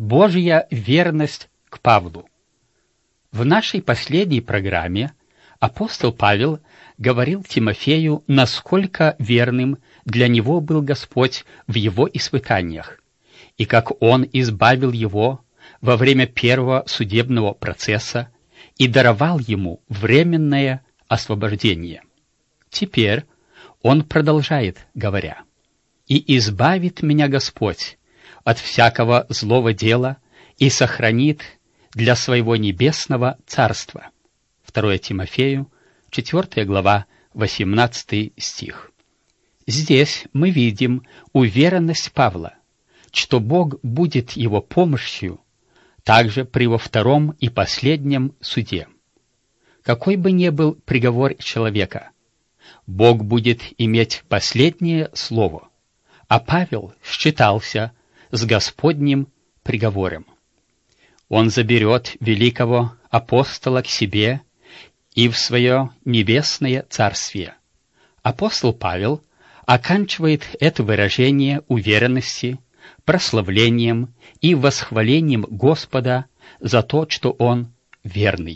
Божья верность к Павлу. В нашей последней программе апостол Павел говорил Тимофею, насколько верным для него был Господь в его испытаниях, и как Он избавил его во время первого судебного процесса и даровал ему временное освобождение. Теперь он продолжает, говоря: «И избавит меня Господь от всякого злого дела и сохранит для своего небесного царства». 2 Тимофею, 4 глава, 18 стих. Здесь мы видим уверенность Павла, что Бог будет его помощью также при его втором и последнем суде. Какой бы ни был приговор человека, Бог будет иметь последнее слово, а Павел считался с Господним приговором. Он заберет великого апостола к себе и в свое небесное царствие. Апостол Павел оканчивает это выражение уверенности прославлением и восхвалением Господа за то, что Он верный.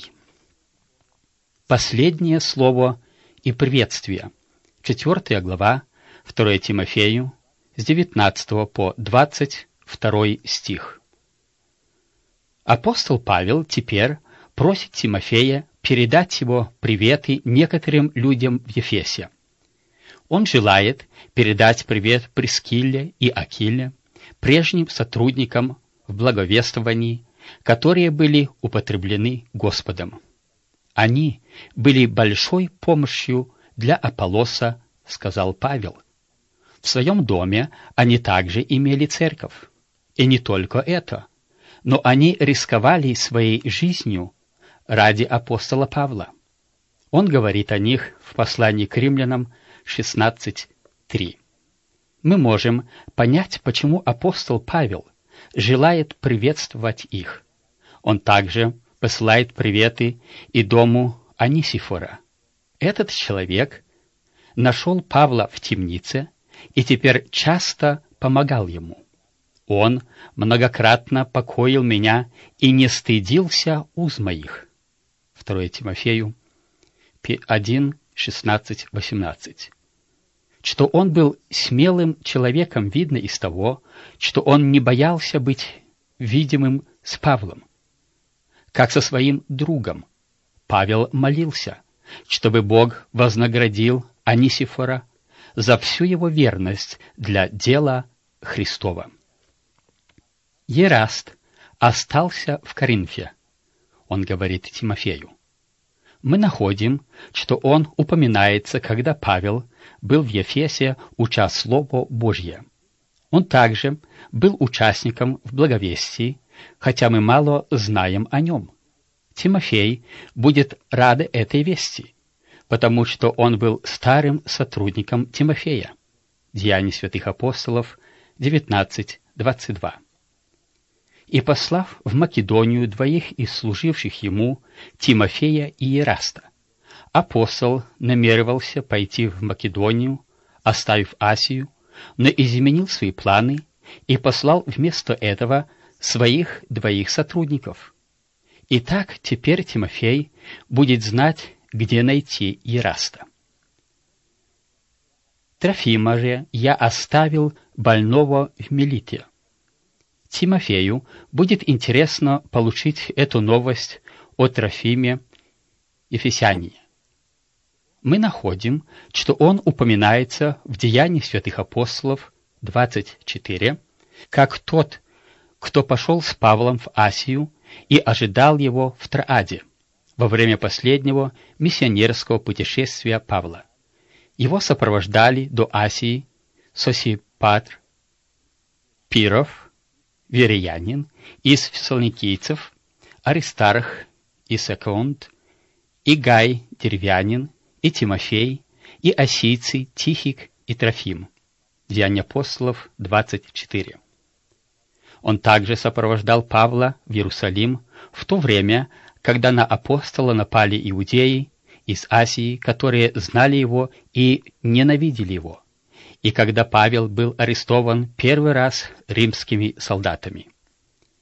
Последнее слово и приветствие. 4 глава, 2 Тимофею, с 19 по 22 стих. Апостол Павел теперь просит Тимофея передать его приветы некоторым людям в Ефесе. Он желает передать привет Прискилле и Акиле, прежним сотрудникам в благовествовании, которые были употреблены Господом. Они были большой помощью для Аполлоса, сказал Павел. В своем доме они также имели церковь. И не только это, но они рисковали своей жизнью ради апостола Павла. Он говорит о них в послании к римлянам 16:3. Мы можем понять, почему апостол Павел желает приветствовать их. Он также посылает приветы и дому Анисифора. Этот человек нашел Павла в темнице и теперь часто помогал ему. Он многократно покоил меня и не стыдился уз моих. 2 Тимофею 1, 16, 18. Что он был смелым человеком, видно из того, что он не боялся быть видимым с Павлом. Как со своим другом, Павел молился, чтобы Бог вознаградил Анисифора за всю его верность для дела Христова. Ераст остался в Коринфе, он говорит Тимофею. Мы находим, что он упоминается, когда Павел был в Ефесе, уча Слово Божье. Он также был участником в благовестии, хотя мы мало знаем о нем. Тимофей будет рад этой вести, потому что он был старым сотрудником Тимофея. Деяния святых апостолов 19:22. И послав в Македонию двоих из служивших ему, Тимофея и Ераста, апостол намеревался пойти в Македонию, оставив Асию, но изменил свои планы и послал вместо этого своих двоих сотрудников. Итак, теперь Тимофей будет знать, где найти Ераста. Трофима же я оставил больного в Милите. Тимофею будет интересно получить эту новость о Трофиме Ефесянине. Мы находим, что он упоминается в Деянии святых апостолов 24, как тот, кто пошел с Павлом в Асию и ожидал его в Троаде во время последнего миссионерского путешествия Павла. Его сопровождали до Асии Сосипатр, Пиров, вереянин, из фессалоникийцев, Аристарх и Секунд, и Гай, деревянин, и Тимофей, и осийцы Тихик и Трофим. Деяния апостолов 24. Он также сопровождал Павла в Иерусалим в то время, когда на апостола напали иудеи из Асии, которые знали его и ненавидели его, и когда Павел был арестован первый раз римскими солдатами.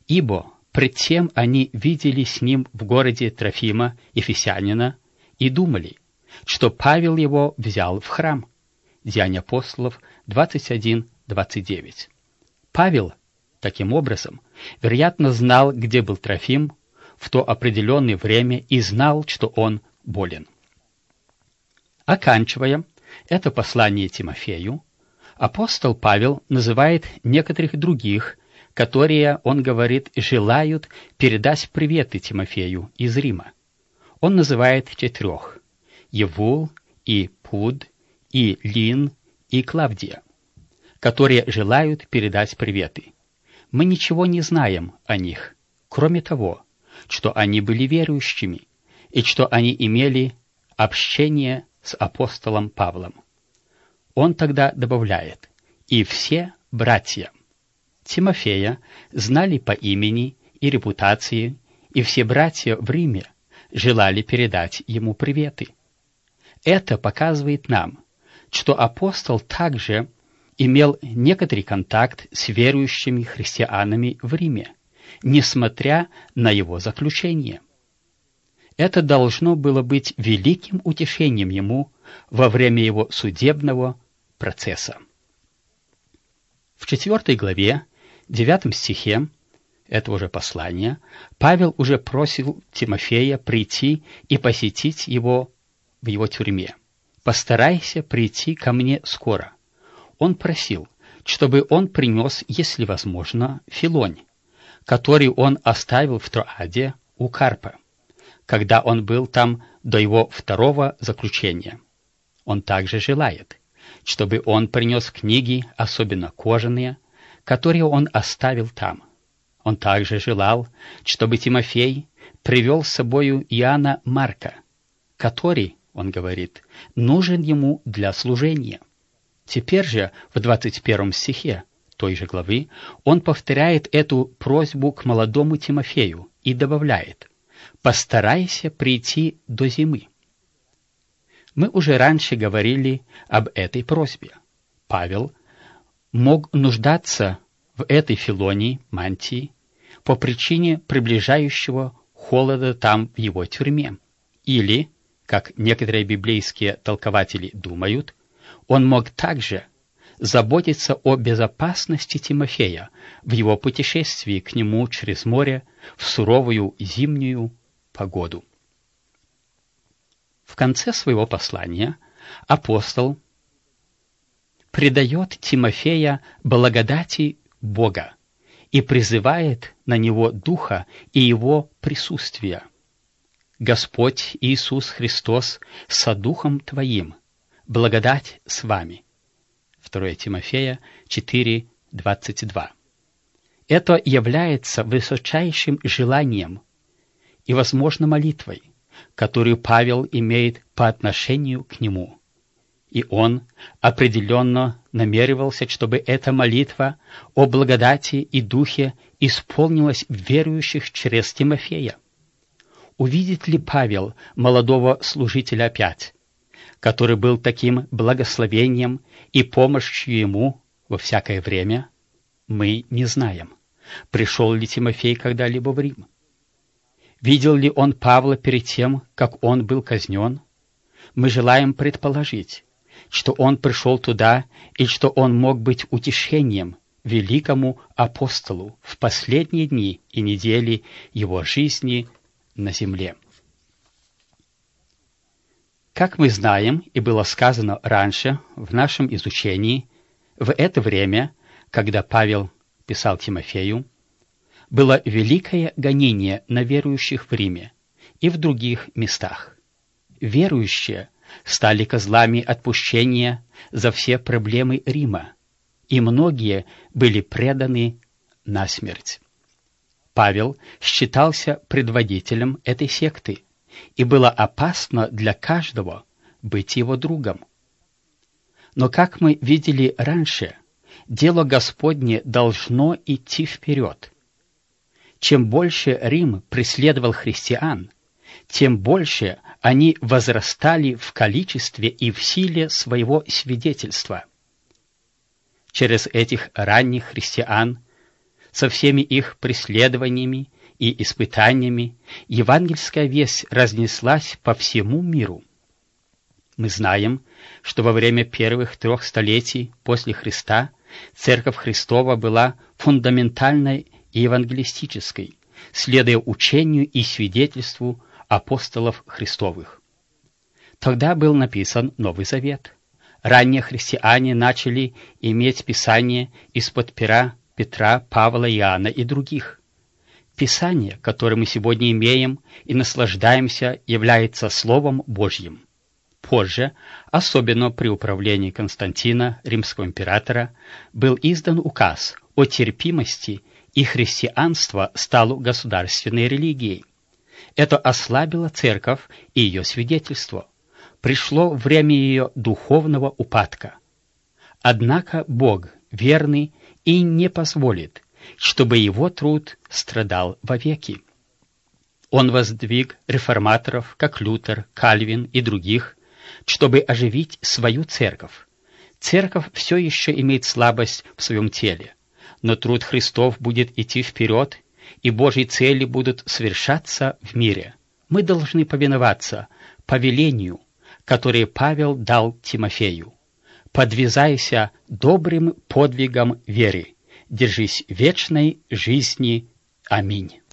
Ибо пред тем они видели с ним в городе Трофима, ефесянина, и думали, что Павел его взял в храм. Деяния апостолов 21-29. Павел, таким образом, вероятно, знал, где был Трофим в то определенное время и знал, что он болен. Оканчивая это послание Тимофею, апостол Павел называет некоторых других, которые, он говорит, желают передать приветы Тимофею из Рима. Он называет 4: Евул и Пуд, и Лин, и Клавдия, которые желают передать приветы. Мы ничего не знаем о них, кроме того, что они были верующими, и что они имели общение с апостолом Павлом. Он тогда добавляет: «И все братья». Тимофея знали по имени и репутации, и все братья в Риме желали передать ему приветы. Это показывает нам, что апостол также имел некоторый контакт с верующими христианами в Риме, несмотря на его заключение. Это должно было быть великим утешением ему во время его судебного процесса. В 4 главе, 9 стихе этого же послания Павел уже просил Тимофея прийти и посетить его в его тюрьме. «Постарайся прийти ко мне скоро». Он просил, чтобы он принес, если возможно, Филонь, который он оставил в Троаде у Карпа, когда он был там до его 2-го заключения. Он также желает, чтобы он принес книги, особенно кожаные, которые он оставил там. Он также желал, чтобы Тимофей привел с собою Иоанна Марка, который, он говорит, нужен ему для служения. Теперь же в 21 стихе той же главы он повторяет эту просьбу к молодому Тимофею и добавляет: «Постарайся прийти до зимы». Мы уже раньше говорили об этой просьбе. Павел мог нуждаться в этой Филонии, мантии, по причине приближающего холода там в его тюрьме. Или, как некоторые библейские толкователи думают, он мог также заботиться о безопасности Тимофея в его путешествии к нему через море в суровую зимнюю погоду. В конце своего послания апостол предает Тимофея благодати Бога и призывает на него Духа и его присутствие. «Господь Иисус Христос со Духом Твоим, благодать с вами». 2 Тимофея 4:22. Это является высочайшим желанием и, возможно, молитвой, которую Павел имеет по отношению к нему. И он определенно намеревался, чтобы эта молитва о благодати и Духе исполнилась в верующих через Тимофея. Увидит ли Павел молодого служителя опять, который был таким благословением и помощью ему во всякое время? Мы не знаем, пришел ли Тимофей когда-либо в Рим. Видел ли он Павла перед тем, как он был казнен? Мы желаем предположить, что он пришел туда и что он мог быть утешением великому апостолу в последние дни и недели его жизни на земле. Как мы знаем, и было сказано раньше в нашем изучении, в это время, когда Павел писал Тимофею, было великое гонение на верующих в Риме и в других местах. Верующие стали козлами отпущения за все проблемы Рима, и многие были преданы на смерть. Павел считался предводителем этой секты, и было опасно для каждого быть его другом. Но, как мы видели раньше, дело Господне должно идти вперед. Чем больше Рим преследовал христиан, тем больше они возрастали в количестве и в силе своего свидетельства. Через этих ранних христиан со всеми их преследованиями и испытаниями, евангельская весть разнеслась по всему миру. Мы знаем, что во время первых 3 столетий после Христа Церковь Христова была фундаментальной и евангелистической, следуя учению и свидетельству апостолов Христовых. Тогда был написан Новый Завет. Ранние христиане начали иметь Писание из-под пера Петра, Павла, Иоанна и других. Писание, которое мы сегодня имеем и наслаждаемся, является Словом Божьим. Позже, особенно при управлении Константина, римского императора, был издан указ о терпимости, и христианство стало государственной религией. Это ослабило церковь и ее свидетельство. Пришло время ее духовного упадка. Однако Бог верный и не позволит, чтобы его труд страдал вовеки. Он воздвиг реформаторов, как Лютер, Кальвин и других, чтобы оживить свою церковь. Церковь все еще имеет слабость в своем теле, но труд Христов будет идти вперед, и Божьи цели будут совершаться в мире. Мы должны повиноваться повелению, которое Павел дал Тимофею. Подвязайся добрым подвигом веры, держись вечной жизни. Аминь.